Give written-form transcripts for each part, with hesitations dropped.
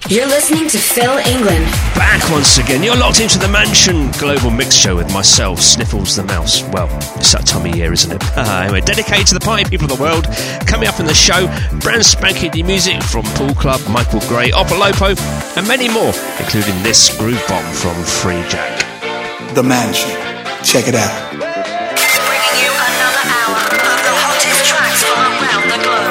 You're listening to Phil England. Back once again. You're locked into the Mansion Global Mix Show with myself, Sniffles the Mouse. Well, it's that time of year, isn't it? Anyway, dedicated to the party people of the world. Coming up in the show, brand spanking new music from Pool Club, Michael Gray, Opolopo, and many more, including this groove bomb from Free Jack. The Mansion. Check it out. Bringing you another hour of the hottest tracks from around the globe.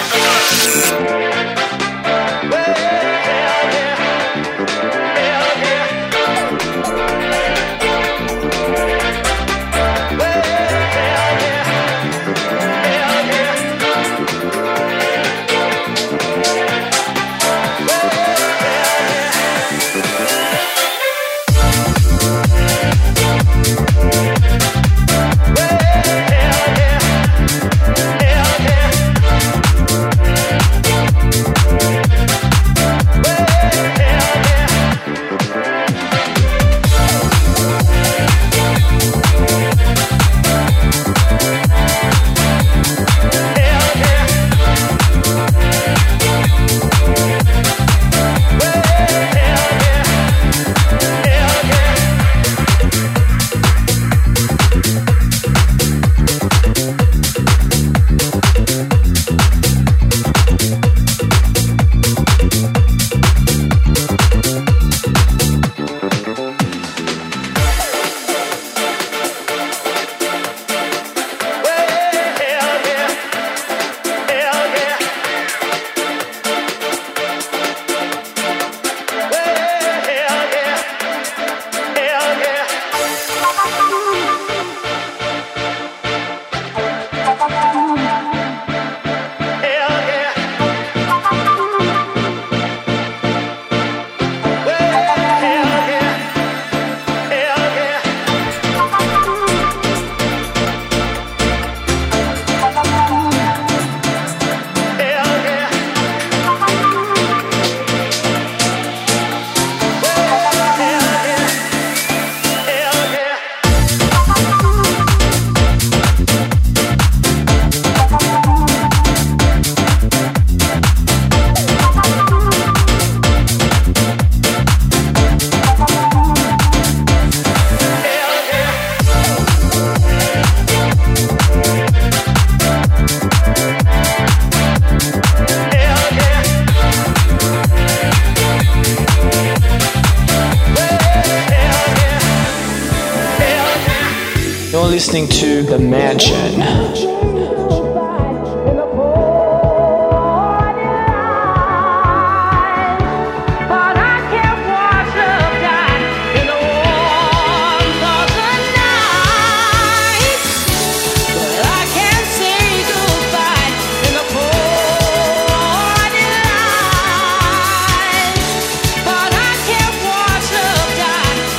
Listening to The Mansion.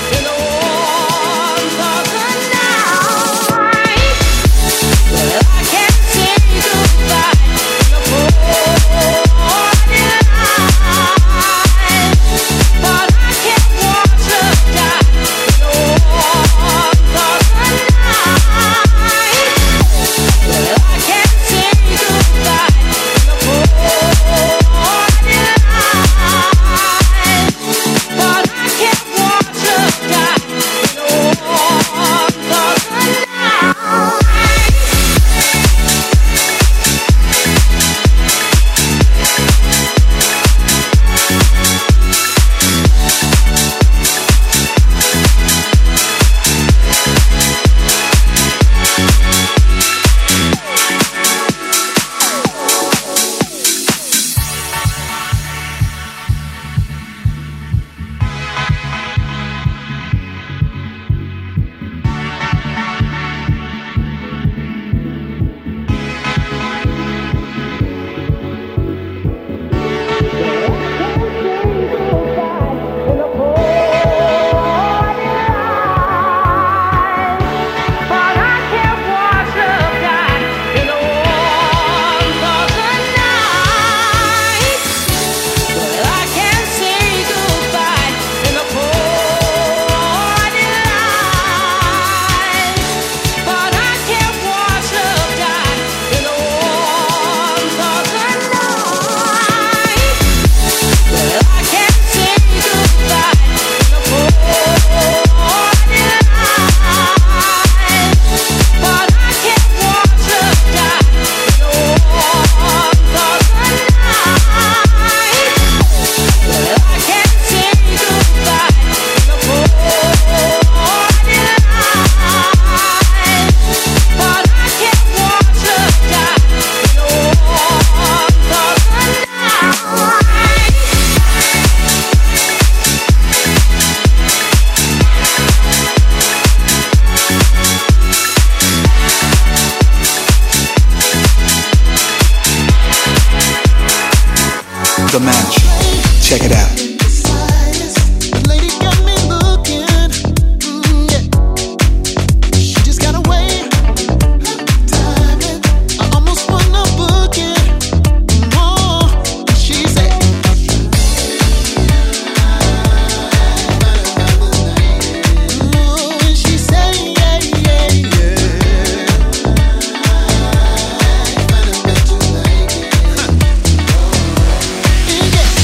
I The Mansion. Check it out. Yeah.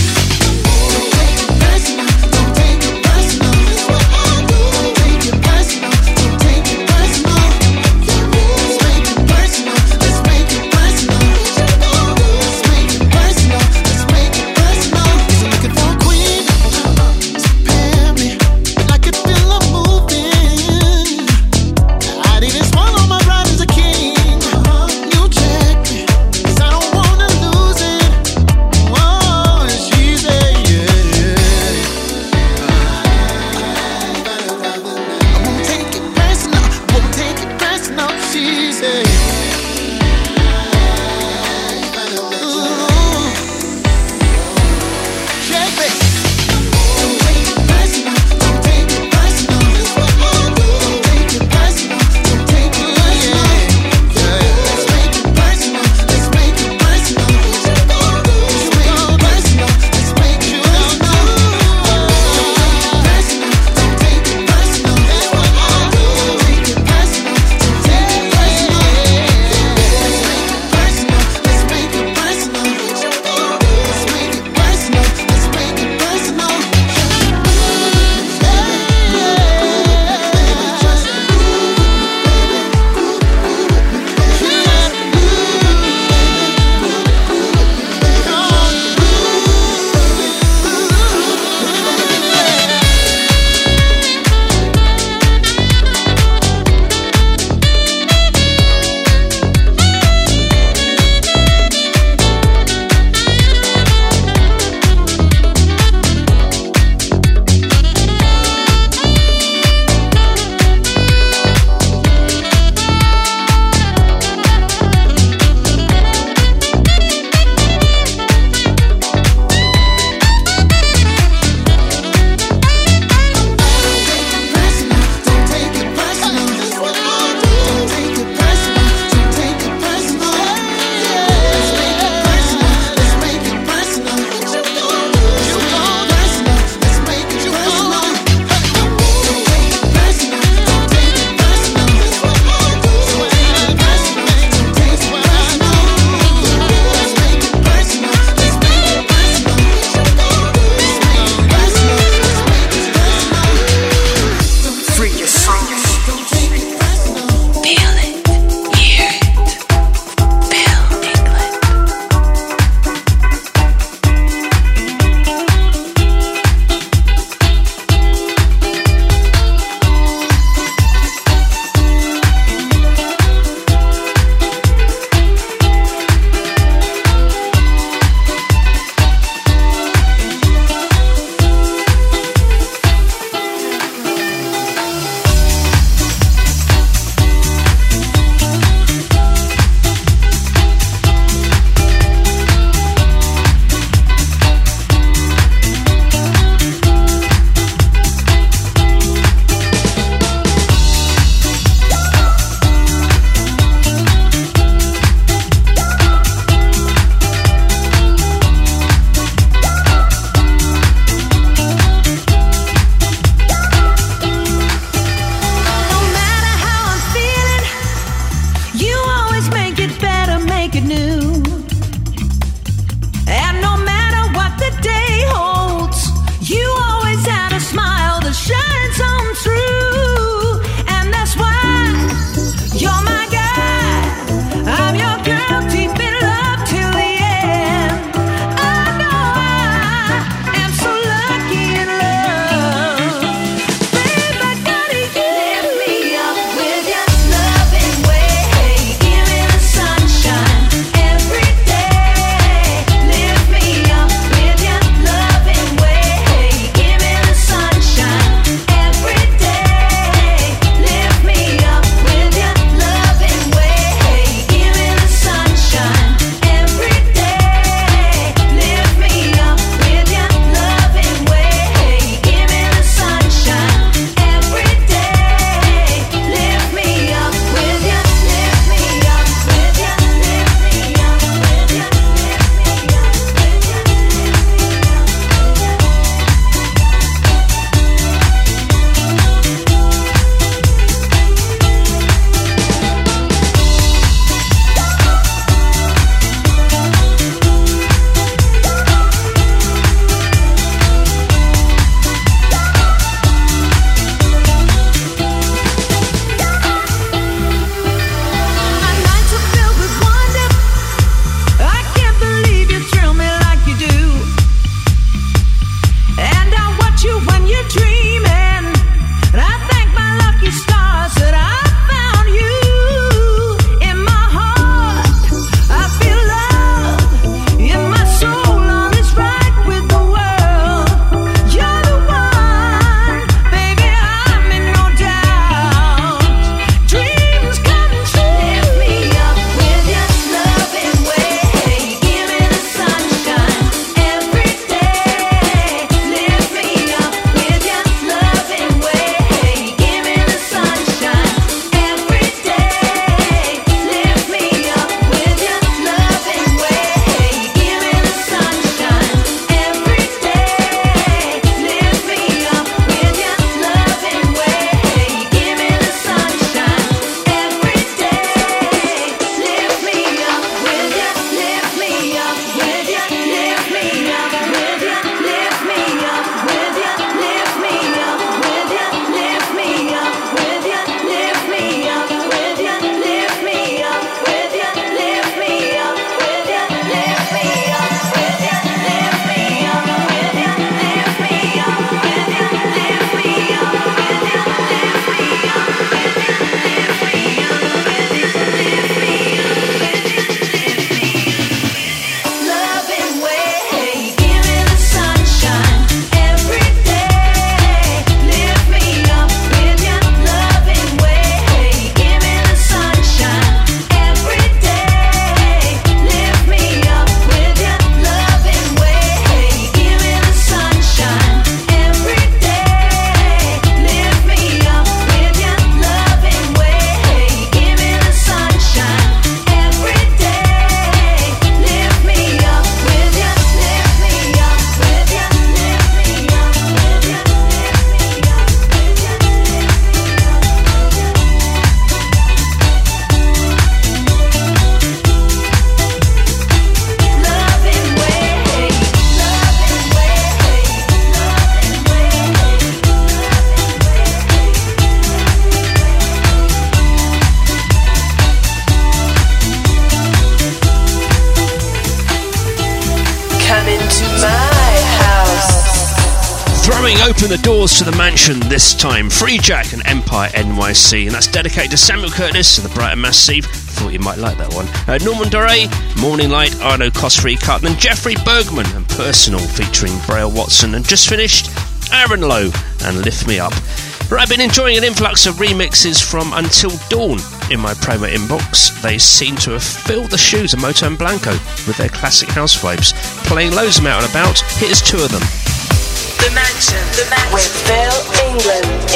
Throwing open the doors to the mansion this time, Free Jack and Empire NYC, and that's dedicated to Samuel Curtis of the Brighton Massive. Thought you might like that one. Norman Doray, Morning Light, Arno Cosfree Cut, and Jeffrey Bergman and Personal featuring Braille Watson, and just finished Aaron Lowe and Lift Me Up. Right, I've been enjoying an influx of remixes from Until Dawn in my promo inbox. They seem to have filled the shoes of Moto and Blanco with their classic house vibes, playing loads of them out and about. Here's two of them. The Mansion. With Phil England.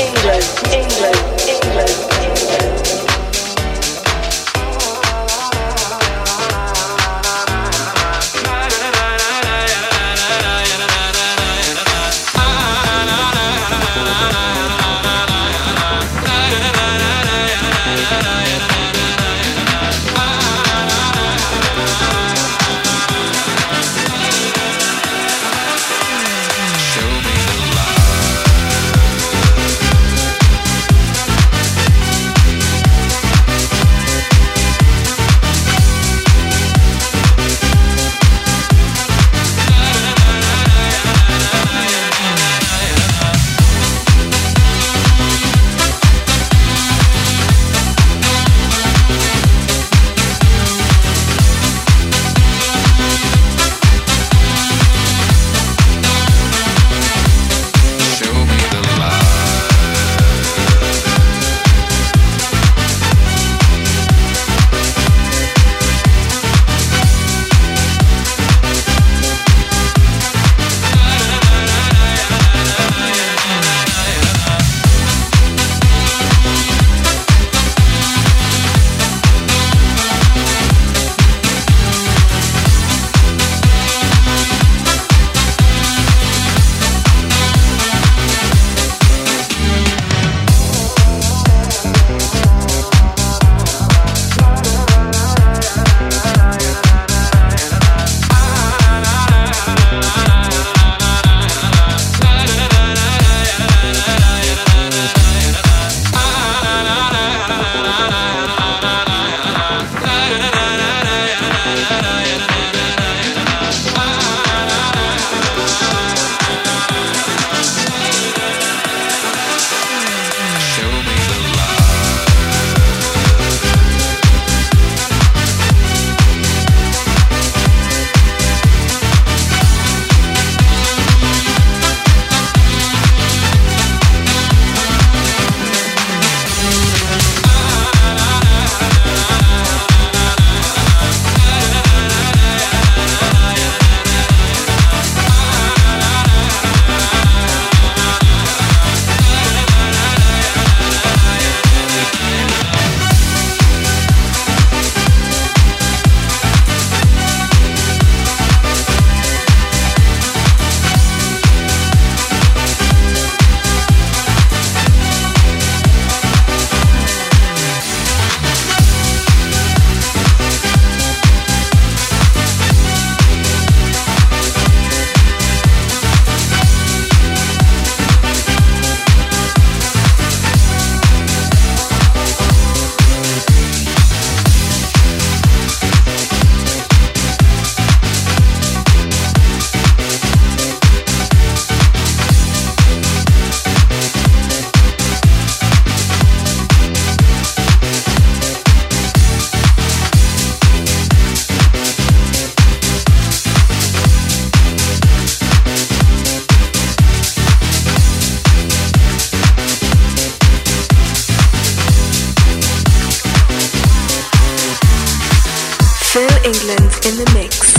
England in the mix.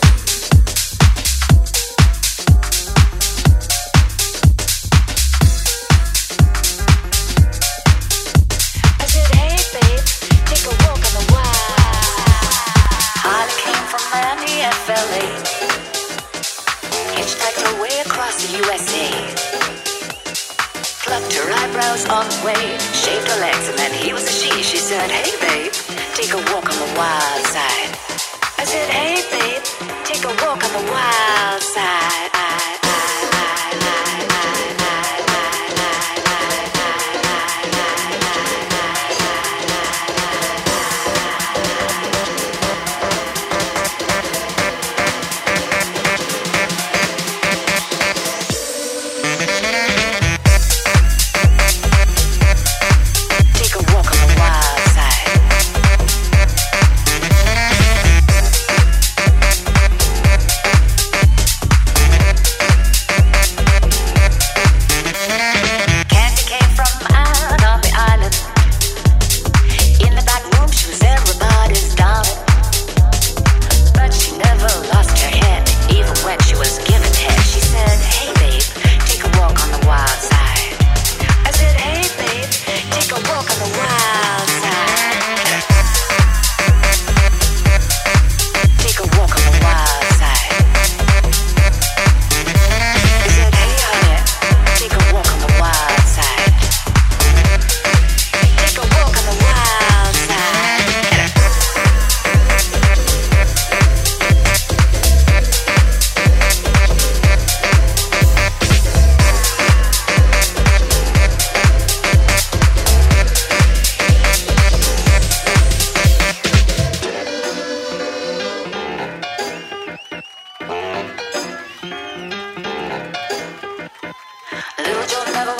I said, hey babe, take a walk on the wild. Holly came from Miami, FLA. Hitchhiked her way across the USA. Plucked her eyebrows on the way, shaved her legs, and then he was a she. She said, hey babe, take a walk on the wild side. I said, hey babe, take a walk on the wild side.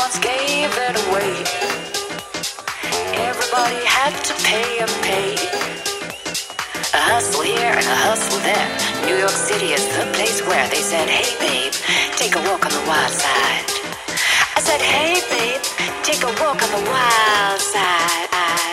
once gave it away. Everybody had to pay and pay. A hustle here and a hustle there. New York City is the place where they said, hey babe, take a walk on the wild side. I said, hey babe, take a walk on the wild side.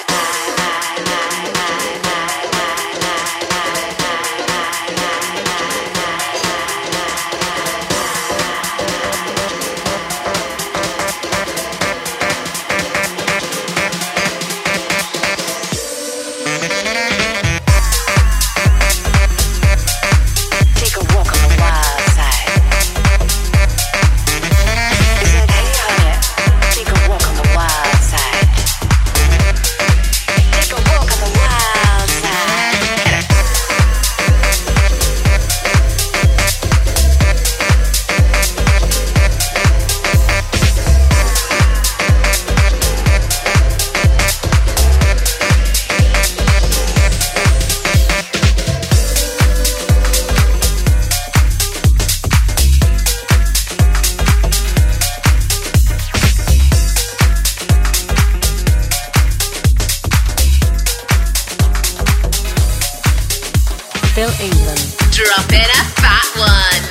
Phil England. Drop in a fat one.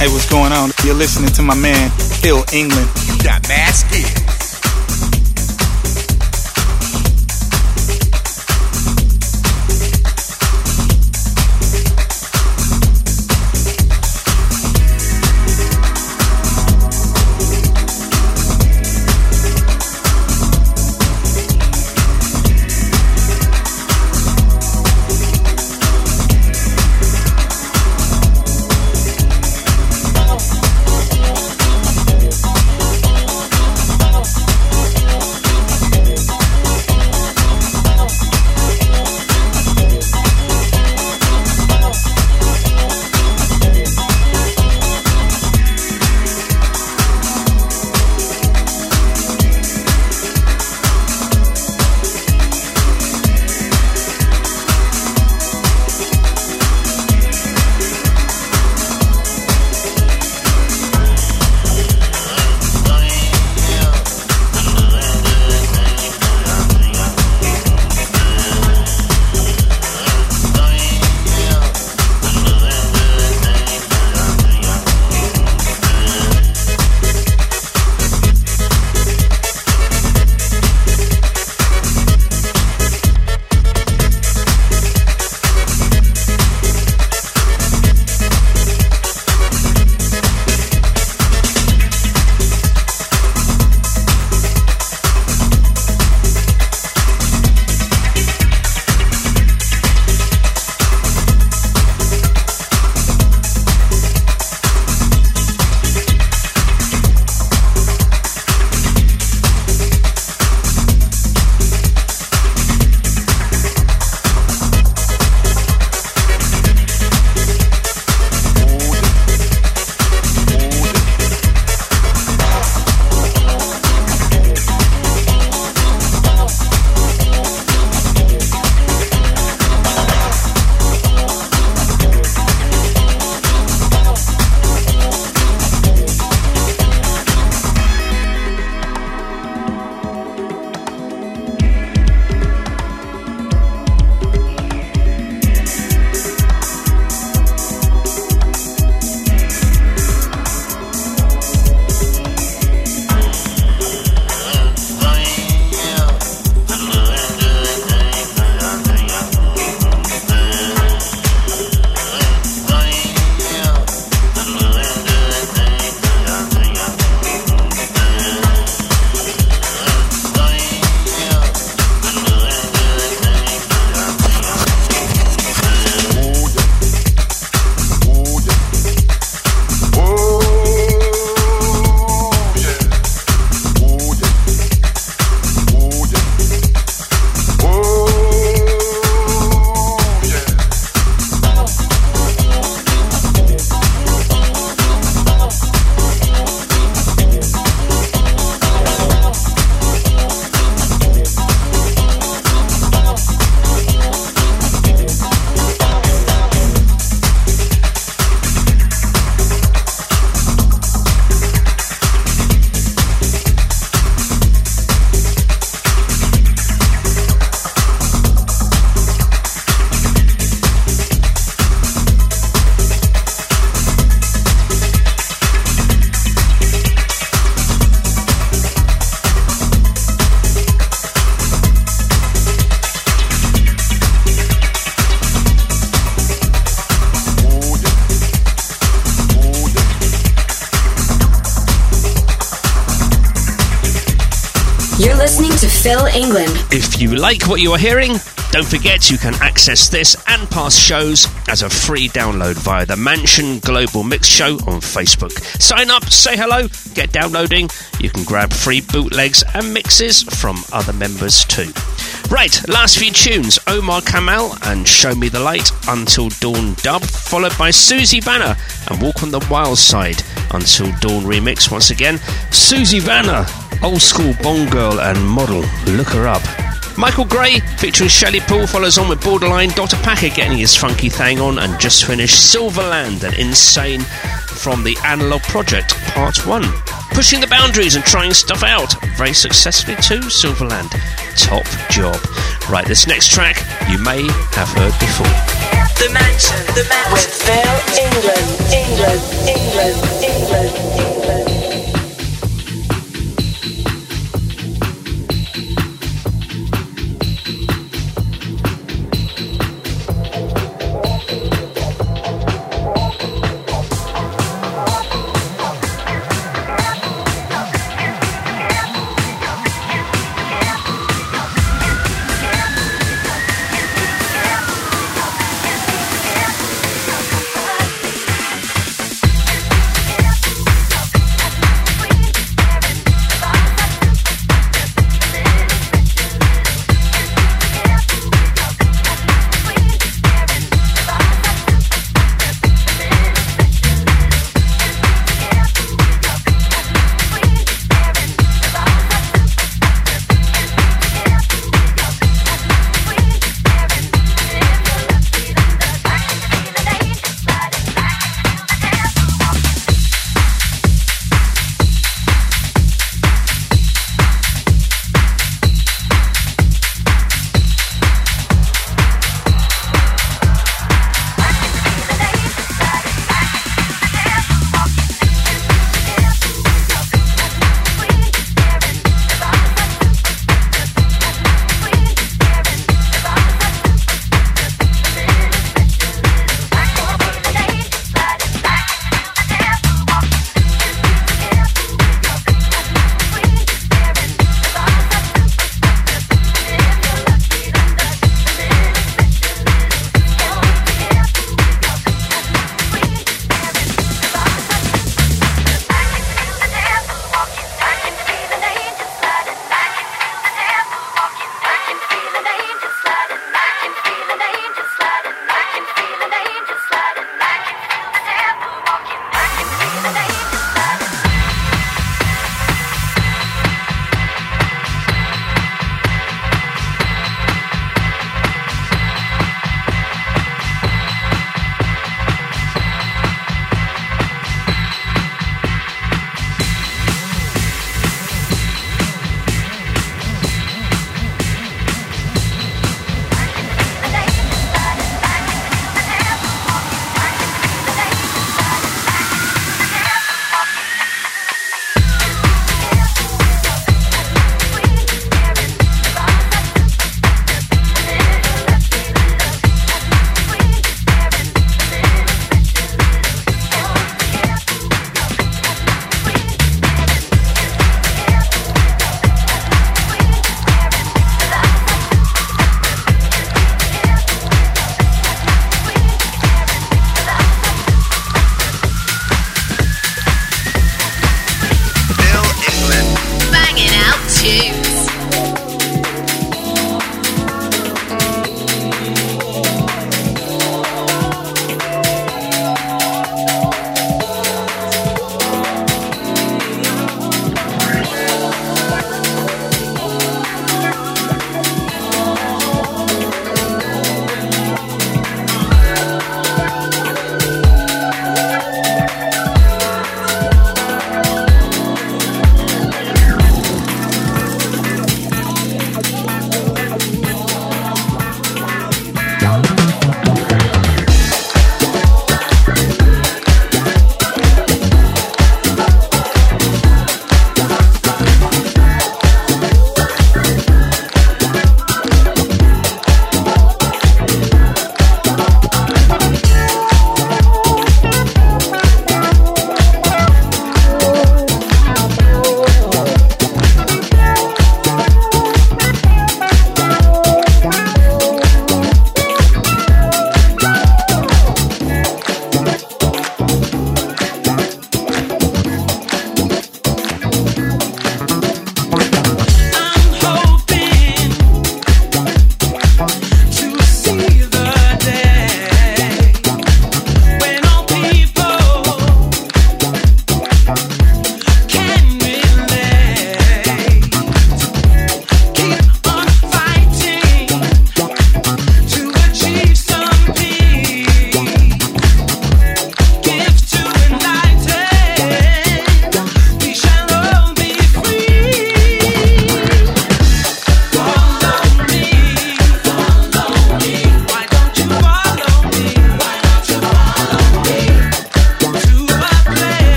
Hey, what's going on? You're listening to my man, Phil England. You got mad skills. You're listening to Phil England. If you like what you are hearing, don't forget you can access this and past shows as a free download via the Mansion Global Mix Show on Facebook. Sign up, say hello, get downloading. You can grab free bootlegs and mixes from other members too. Right, last few tunes, Omar Kamal and Show Me the Light, Until Dawn dub, followed by Susie Vanna and Walk on the Wild Side, Until Dawn remix once again. Susie Vanna, old school Bond girl and model, look her up. Michael Gray featuring Shelley Poole follows on with Borderline, Dr. Packer getting his funky thing on, and just finished Silverland and Insane from the Analog Project Part 1. Pushing the boundaries and trying stuff out very successfully too, Silverland. Top job. Right, this next track you may have heard before. The Mansion with Phil England.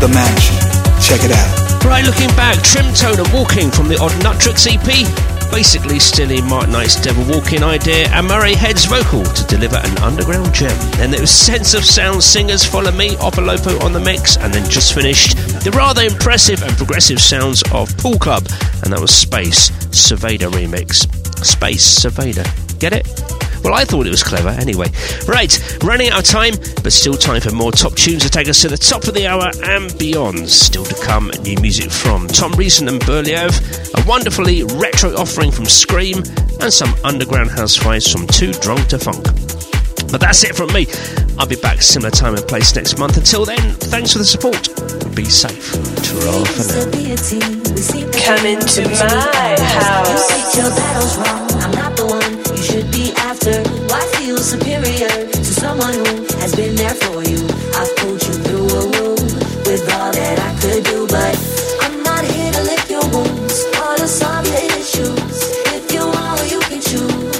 Mansion. Check it out. Right, looking back, Trimtone and Walking from the Odd Nutrix EP. Basically stealing Mark Knight's Devil Walking idea and Murray Head's vocal to deliver an underground gem. Then there was Sense of Sound Singers, Follow Me, Opolopo on the mix, and then just finished the rather impressive and progressive sounds of Pool Club, and that was Space Surveyor remix. Space Surveyor. Get it? Well, I thought it was clever anyway. Right, running out of time, but still time for more top tunes to take us to the top of the hour and beyond. Still to come, new music from Tom Reason and Berlioz, a wonderfully retro offering from Scream, and some underground house vibes from Too Drunk to Funk. But that's it from me. I'll be back similar time and place next month. Until then, thanks for the support. Be safe. Ta-ra for now. Come into my house. Your battle's wrong. I'm not the one you should be after. Why feel superior to someone who has been there for you? I've pulled you through a woo with all that I could do, but I'm not here to lick your wounds or to solve your issues. If you want, you can choose.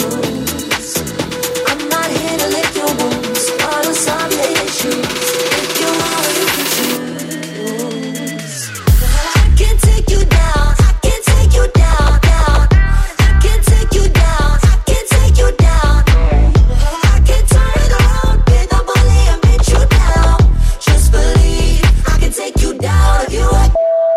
I'm not here to lick your wounds or to solve your issues. If you want, you can choose. I can take you down. I can take you down, down. I can take you down. I can take you down. I can turn it around with a bully and beat you down. Just believe I can take you down if you want.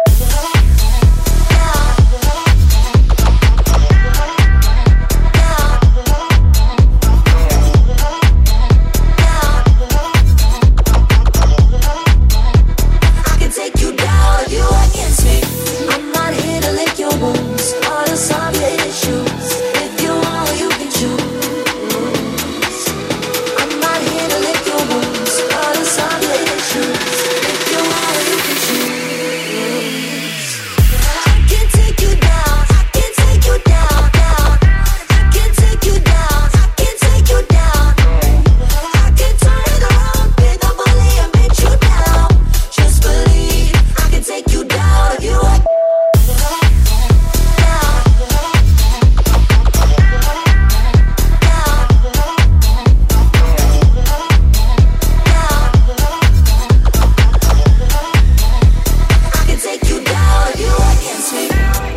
I can take you down if you against me. I'm not here to lick your wounds or to solve your issues. If you want, you can choose. I'm not here to lick your wounds or to solve your issues. If you want, you can choose. I can take you down. I can take you down, down. I can take you down. I can take you down. I can turn it around with a bully and beat you down. Just believe I can take you down if you want. I can take you down if you against me.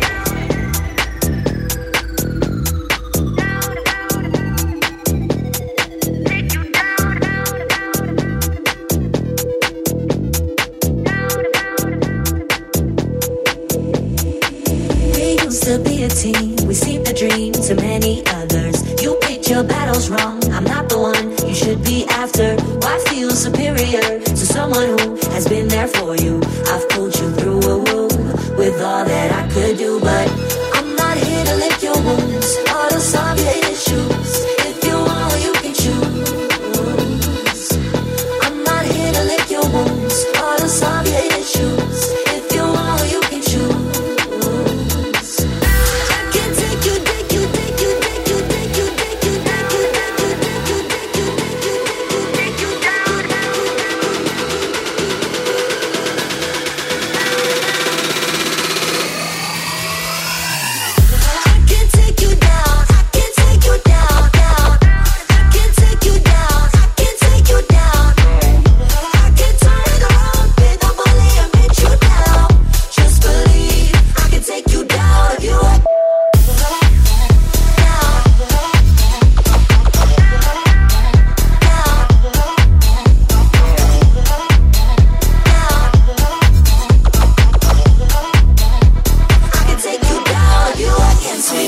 We used to be a team. We seemed to dream to many others. You picked your battles wrong. I'm not the one you should be after. Why feel superior to someone who has been there for you? I've pulled you through a woo with all that I could do, but I'm not here to lick your wounds or to solve your issues. If you want, you can choose. I'm not here to lick your wounds or to solve your issues. If you want, you can choose. I can take you, take you, take you, take you, take you, take you, take you, take you, take you, take you, take you down. I can take you down. I can take you down, down. I can take you down. I can take you down. I can turn it around with a bully and beat you down. Just believe I can take you down if you want. I can take you down if you against me.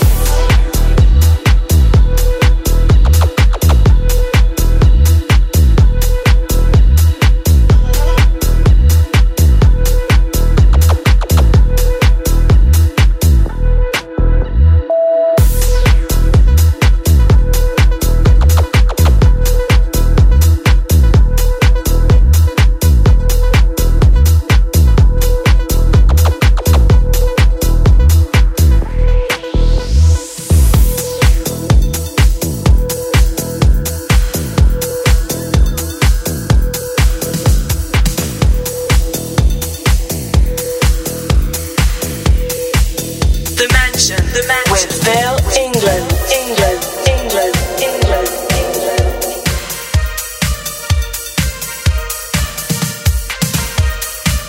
The Mansion. The Mansion. With Vale, England. England. England. England. England.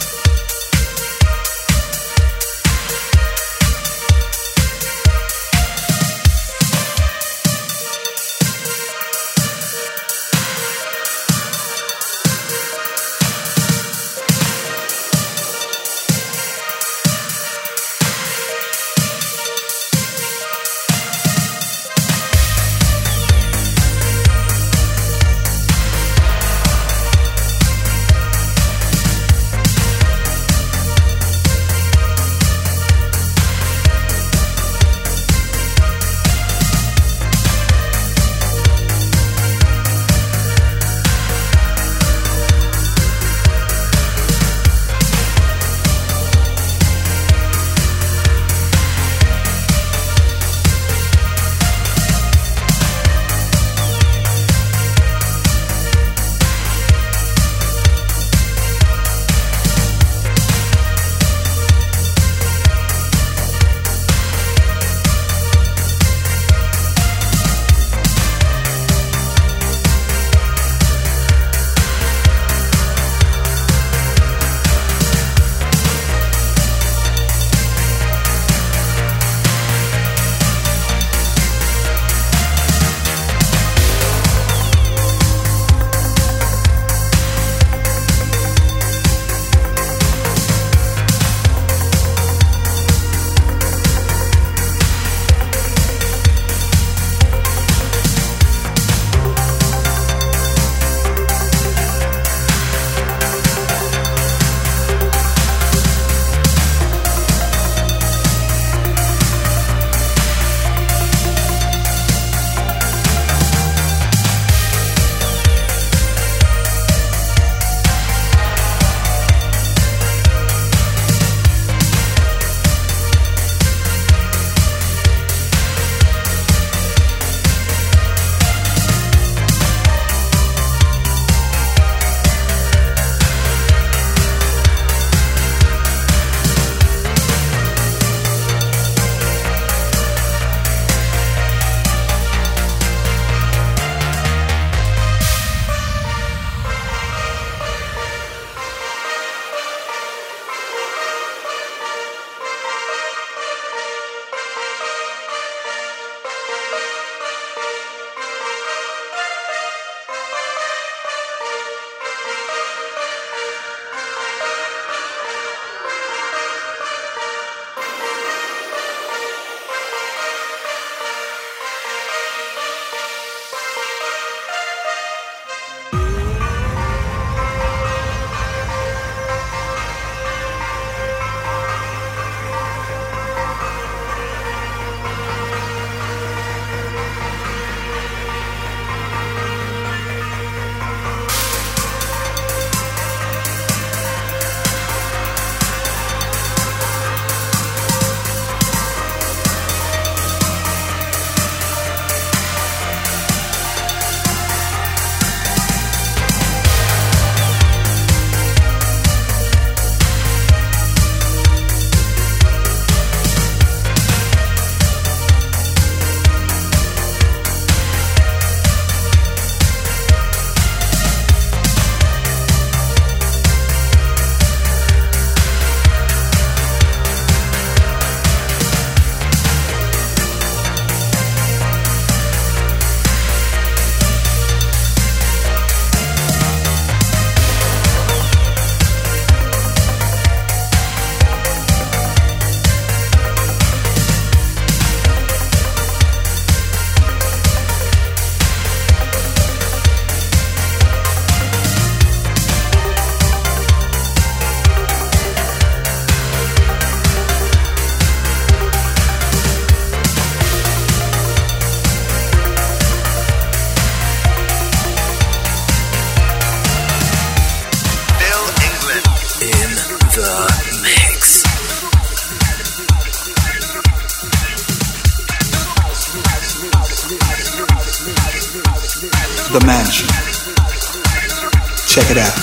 The Mansion. Check it out.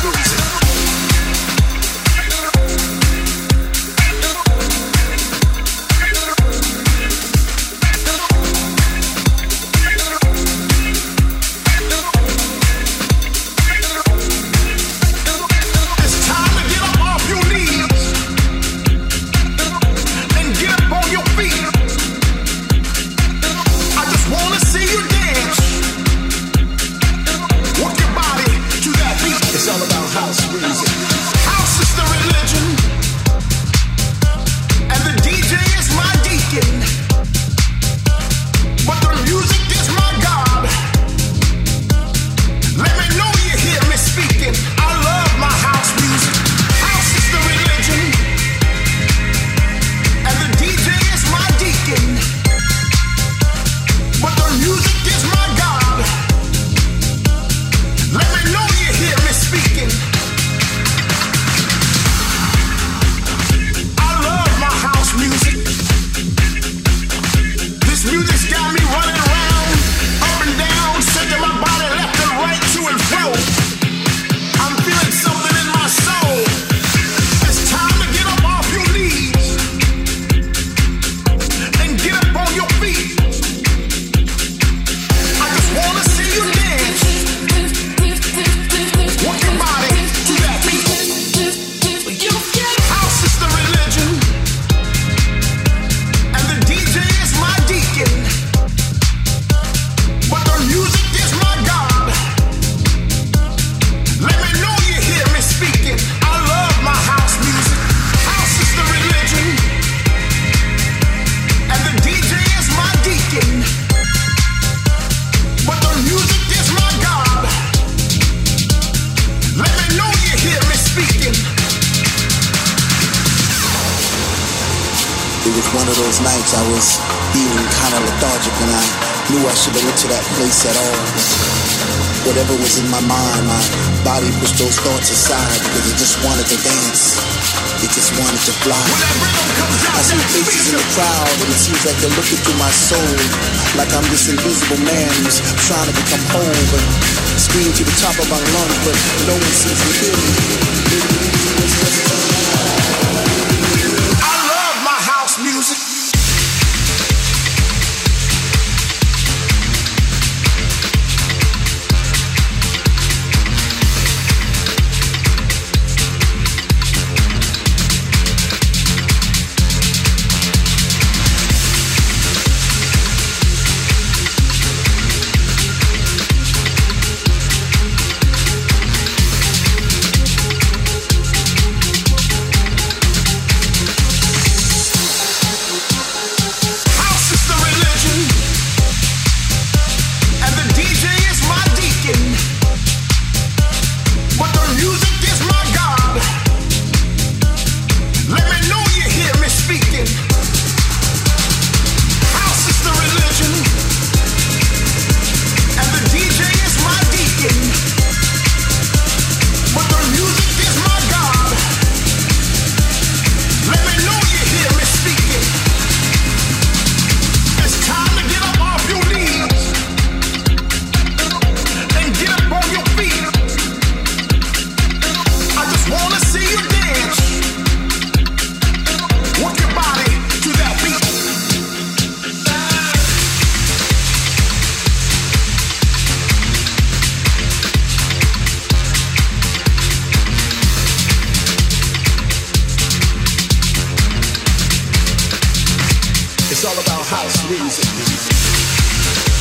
One of those nights I was feeling kind of lethargic and I knew I shouldn't have went to that place at all. Whatever was in my mind, my body pushed those thoughts aside because it just wanted to dance. It just wanted to fly. I see faces in the crowd and it seems like they're looking through my soul, like I'm this invisible man who's trying to become whole, but scream to the top of my lungs, but no one seems to hear me. Music. It's all about house music.